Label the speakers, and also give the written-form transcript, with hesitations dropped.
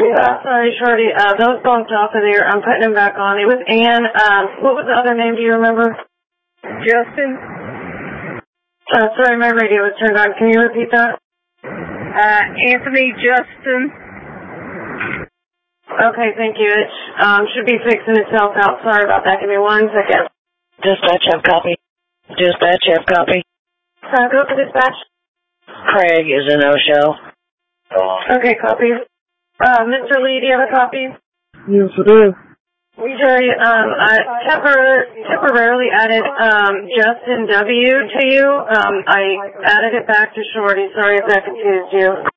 Speaker 1: Sorry, Shorty. Those bumped off of there. I'm putting them back on. It was Ann. What was the other name? Do you remember?
Speaker 2: Justin.
Speaker 1: Sorry, my radio was turned on. Can you repeat that?
Speaker 2: Anthony Justin.
Speaker 1: Okay, thank you. It should be fixing itself out. Sorry about that. Give me 1 second.
Speaker 3: Dispatch, have copy. Dispatch, have copy.
Speaker 1: Go to dispatch.
Speaker 3: Craig is a no-show.
Speaker 1: Okay, copy. Mr. Lee, do you have a copy?
Speaker 4: Yes, it is.
Speaker 1: Jerry, I temporarily added Justin W. to you. I added it back to Shorty. Sorry if that confused you.